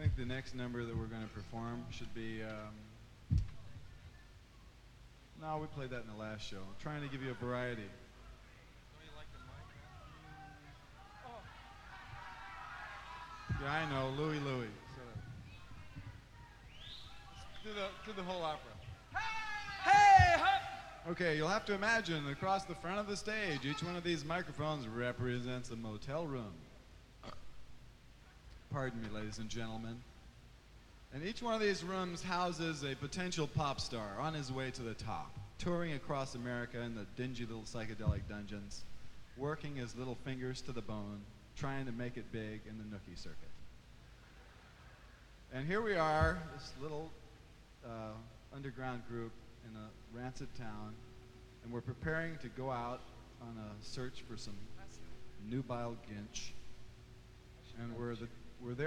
I think the next number that we're going to perform should be. No, we played that in the last show. I'm trying to give you a variety. Yeah, I know, Louie Louie. Do the whole opera. Hey, hop! Okay, you'll have to imagine across the front of the stage, each one of these microphones represents a motel room. Pardon me, ladies and gentlemen. And each one of these rooms houses a potential pop star on his way to the top, touring across America in the dingy little psychedelic dungeons, working his little fingers to the bone, trying to make it big in the nookie circuit. And here we are, this little underground group in a rancid town, and we're preparing to go out on a search for some nubile ginch. And we're there